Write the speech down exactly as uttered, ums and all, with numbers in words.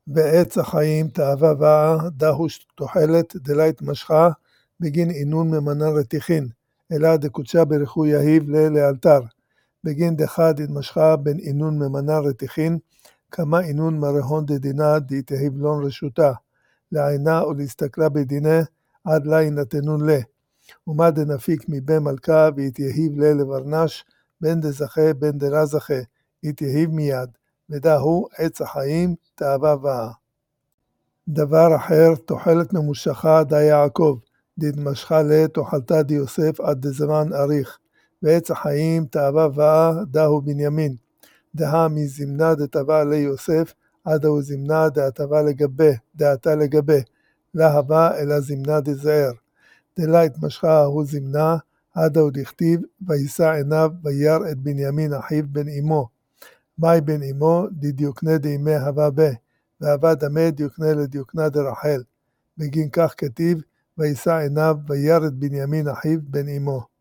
ועץ החיים תאווה באה, דהו תוחלת דלית משכה, בגין אינון ממנה רתיחין, אלא דקודשה בריחו יהיב לאלתר, בגין דחד התמשכה בין אינון ממנה רתיחין, כמה אינון מרהון דדינה דתהיב לון רשותה, לעינה ולהסתכלה בדינה, עד לה ינתנון לה, ומה דנפיק מבי מלכה, ויתייהיב לה לברנש, בין דזכה בין דלה זכה, יתייהיב מיד, ודהו עץ החיים תאווה באה. דבר אחר, תוחלת ממושכה דה יעקב, דתמשכה לה תוחלתה דיוסף עד דזמן אריך, ועץ החיים תאווה באה דהו בנימין, דה מזמנה דתאווה ליוסף, עד הוא זמנה דתאווה לגבי, דעתה לגבי, לה הבא אלא זמנה דזער, דלה התמשכה הוא זמנה, עד הוא דכתיב, וישא עיניו וירא את בנימין אחיו בן אמו, מאי בן אמו דדיוקנה דימי הווה בה, והווה דמה דיוקנה לדיוקנה דרחל, בגין כך כתיב, וישא עיניו וירא את בנימין אחיו בן אמו.